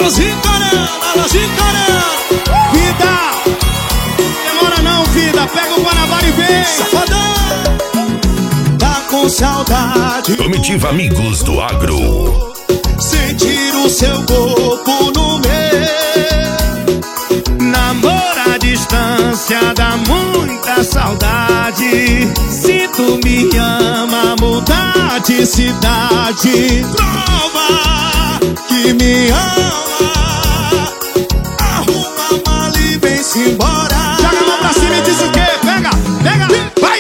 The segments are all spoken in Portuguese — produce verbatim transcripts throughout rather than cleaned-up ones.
Alôzinho Coreano, alôzinho Coreano. Vida, demora não, vida. Pega o Guanabara e vem. Safadão, tá com saudade. Comitiva Amigos do Agro. Sentir o seu corpo no meu. Namoro à distância dá muita saudade. Se tu me ama, mudar de cidade. Prova que me ama. Arruma a mala e vem-se embora. Joga a mão pra cima e diz o quê? Pega, pega, vai!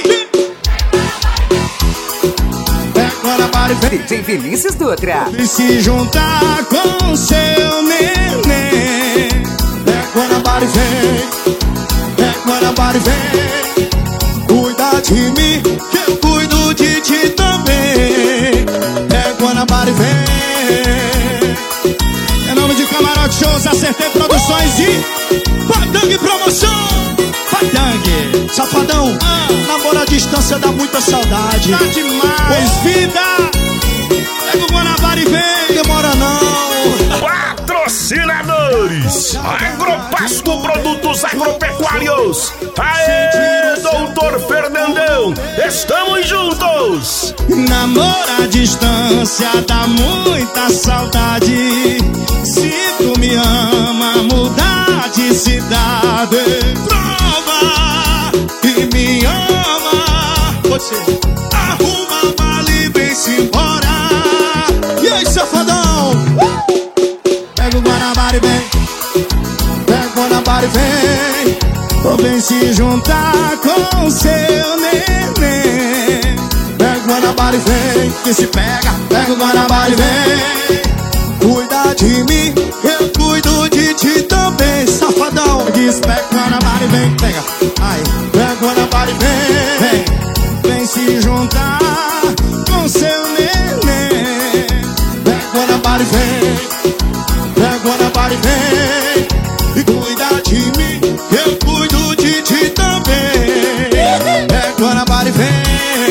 Pega Guanabara e vem. D J Vinícius Dutra. E se juntar com seu neném. Pega Guanabara e vem. Pega Guanabara e vem. Cuida de mim, que eu cuido de ti também. Pega Guanabara e vem. Em nome de Camarote Shows, Acertei Produções e Patangue Promoção. Patangue, Safadão, ah. Namoro à distância dá muita saudade. Tá demais. Pois vida, pega o Guanabara e vem. Demora não. Patrocinadores: Agropasco Produtos Agropecuários. Aê, doutor Fernandão, estamos juntos. Namoro à distância dá muita saudade. Se tu me ama, mudar de cidade. Prova que me ama. Você arruma a mala e vem-se embora. E aí, safadão? Pega o Guanabara e vem. Pega o Guanabara e vem. Ou vem se juntar com seu neném. Pega o Guanabara e vem. Que se pega, pega o Guanabara e vem. Cuida de mim, eu cuido de ti também. Safadão, diz pega o Guanabara e vem. Pega, ai, pega o Guanabara e vem. Vem, vem se juntar com seu neném. Pega o Guanabara e vem. Pega o Guanabara e vem. E cuida de mim, eu cuido de ti também. Pega o Guanabara e vem.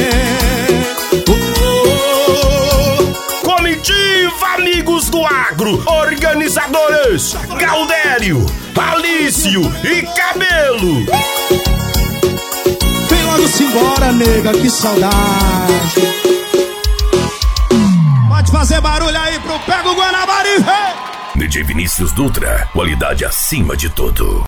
Comitiva Amigos do Agro. Organizadores: Galdério, Alício e Cabelo. Vem logo-se embora, nega, que saudade. Pode fazer barulho aí pro Pega o Guanabara e vem. D J Vinícius Dutra, qualidade acima de tudo.